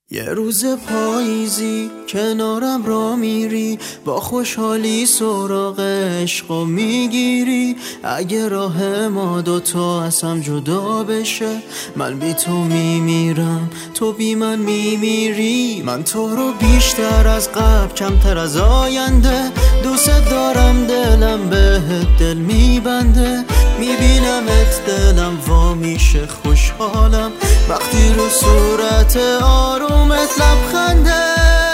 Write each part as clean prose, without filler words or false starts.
یه روز پاییزی کنارم را میری، با خوشحالی سراغ عشقو میگیری. اگه راه ما دوتا از هم جدا بشه، من بی تو میمیرم، تو بی من میمیری. من تو رو بیشتر از قبل، کمتر از آینده دوست دارم، دلم بهت دل میبنده. میبینمت دلم وا میشه، خوشحالم وقتی رو صورت آرومت لبخنده.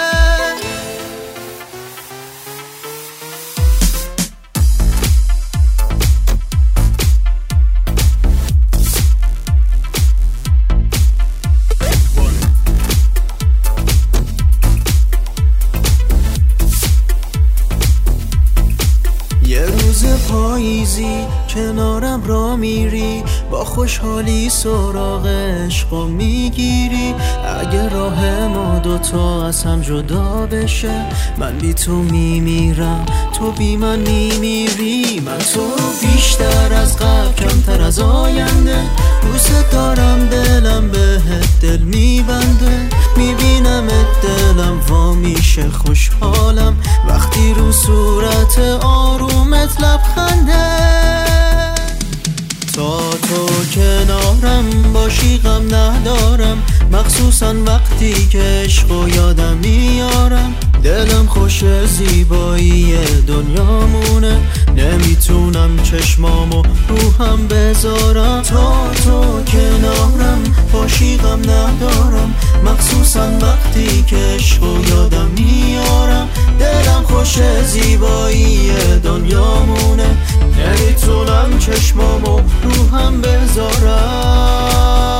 یه روز پاییزی کنارم را میری، با خوشحالی سراغ عشقو میگیری. اگه راه ما دوتا از هم جدا بشه، من بی تو میمیرم، تو بی من میمیری. من تو رو بیشتر از قبل، کمتر از آینده دوست دارم، دلم بهت دل میبنده. میبینمت دلم وا میشه، خوشحالم وقتی رو صورت آرومت لبخنده. تا تو کنارم باشی غم ندارم، مخصوصا وقتی که عشقو یادم میارم. دلم خوش زیبایی دنیامونه، نمیتونم چشمامو روحم بذارم. تا تو کنارم باشی غم ندارم، مخصوصا وقتی که عشقو یادم میارم. دلم خوش زیبایی دنیامونه، نمیتونم چشمامو روحم بذارم.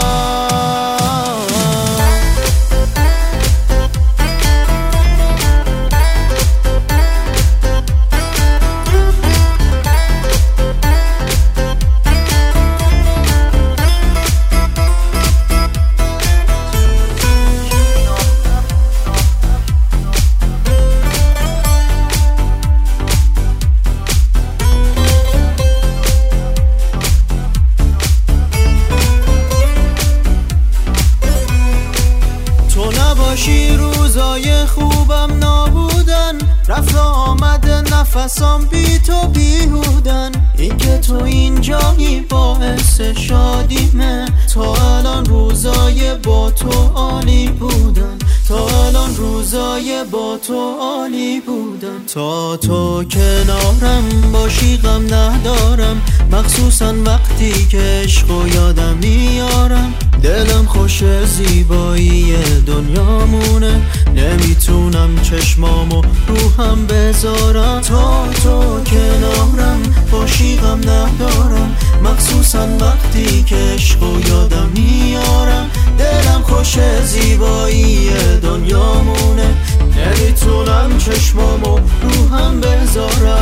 باشی روزای خوبم نابودن، رفت آمده نفسام بی تو بیهودن. این که تو اینجایی باعث شادیمه، تا الان روزای با تو عالی بودن، تا الان روزای با تو عالی بودن. تا تو کنارم باشی غم ندارم، مخصوصا وقتی که عشقو یادم میارم. دلم خوش زیبایی دنیامونه، نمیتونم چشمامو روحم بذارم. تا تو کنارم باشی غم ندارم، مخصوصا وقتی که عشقو یادم میارم. دلم خوش زیبایی دنیامونه، نمیتونم چشمامو روحم بذارم.